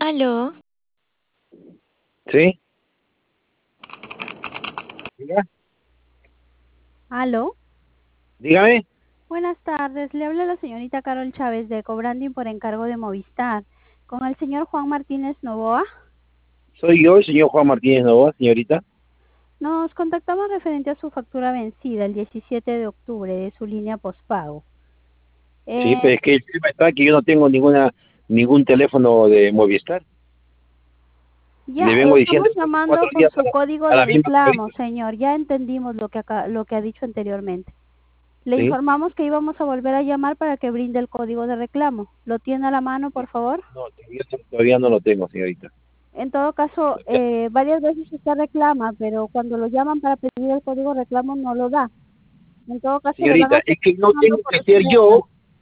Aló, ¿Sí? Diga. Aló, Dígame. buenas tardes. Le habla la señorita Carol Chávez de Cobranding por encargo de Movistar. ¿Con el señor Juan Martínez Novoa? Soy yo, el señor Juan Martínez Novoa, señorita. Nos contactamos referente a su factura vencida el 17 de octubre de su línea postpago. Sí, Eh, pero es que el tema está que yo no tengo ningún teléfono de Movistar. ya Le vengo diciendo estamos esto hace 4 llamando por días su código a de la misma reclamo, señorita. señor. Ya entendimos lo que ha dicho anteriormente. Le ¿Sí? informamos que íbamos a volver a llamar para que brinde el código de reclamo. ¿Lo tiene a la mano, por favor? No, todavía no lo tengo, señorita. En todo caso, varias veces usted reclama, pero cuando lo llaman para pedir el código de reclamo no lo da. En todo caso, le van Señorita, a es seguir que no llamando tengo por que ese ser medio. yo